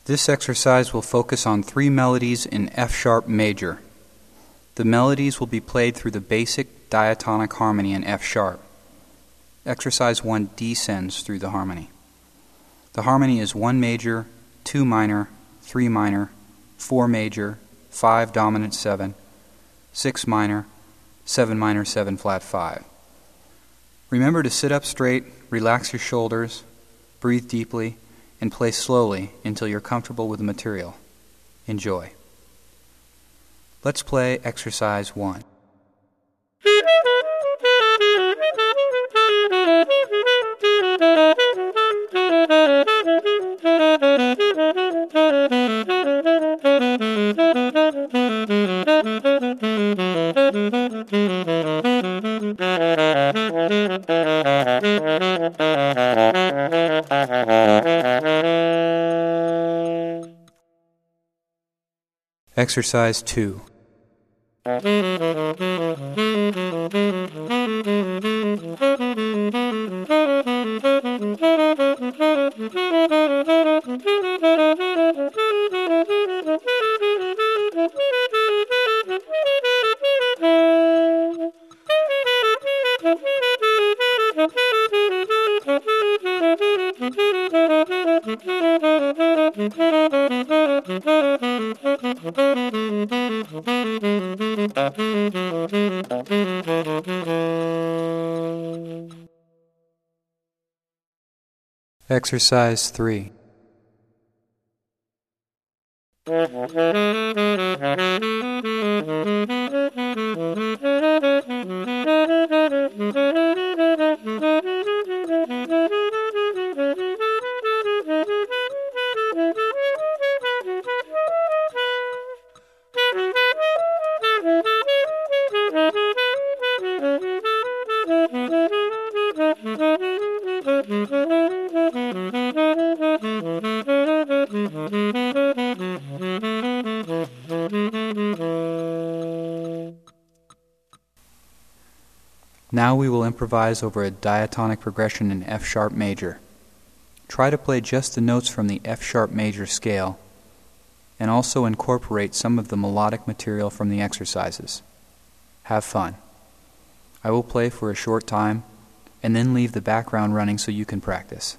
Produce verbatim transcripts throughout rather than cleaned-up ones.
This exercise will focus on three melodies in F-sharp major. The melodies will be played through the basic diatonic harmony in F-sharp. Exercise one descends through the harmony. The harmony is one major, two minor, three minor, four major, five dominant seven, six minor, seven minor, seven flat five. Remember to sit up straight, relax your shoulders, breathe deeply, and play slowly until you're comfortable with the material. Enjoy. Let's play exercise one. Exercise two. Exercise three. Now we will improvise over a diatonic progression in F-sharp major. Try to play just the notes from the F-sharp major scale, and also incorporate some of the melodic material from the exercises. Have fun. I will play for a short time, and then leave the background running so you can practice.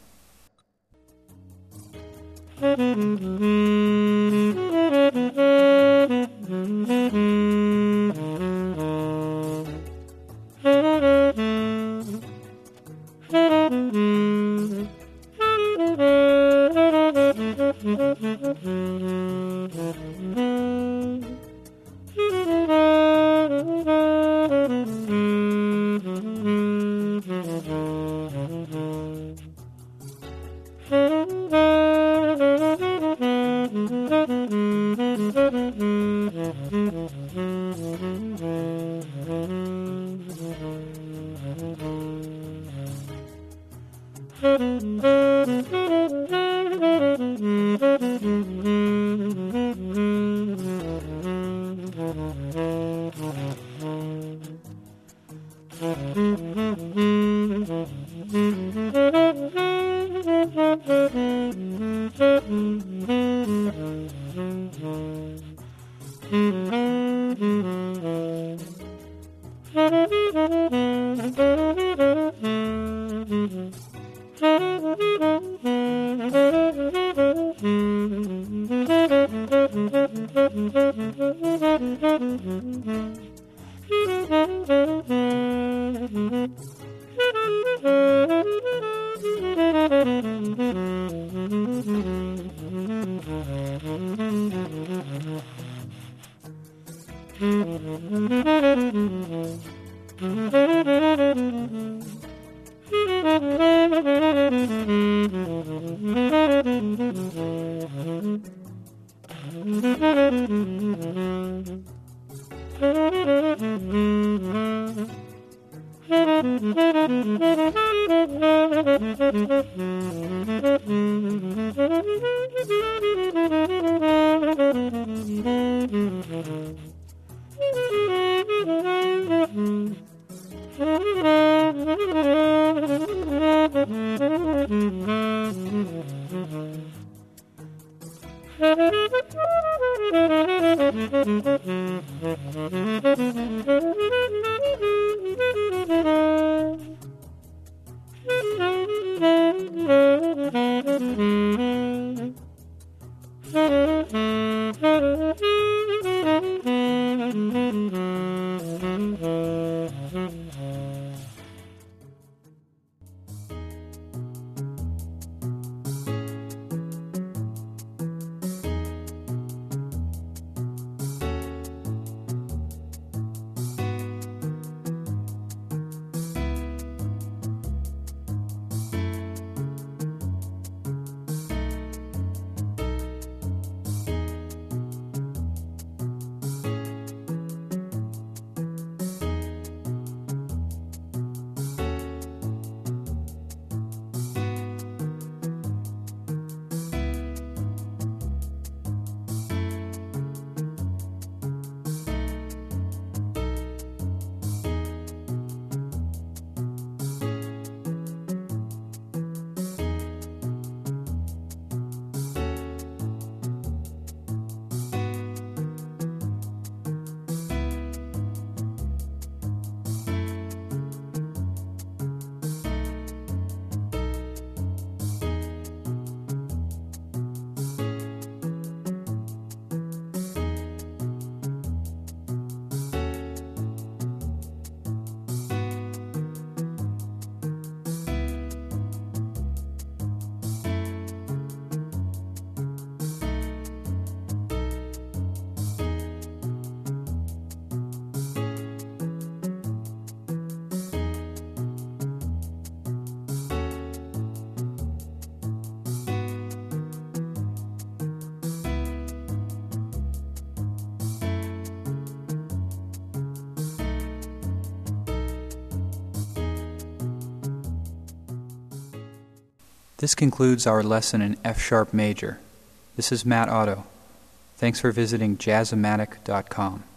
This concludes our lesson in F-sharp major. This is Matt Otto. Thanks for visiting jazzomatic dot com.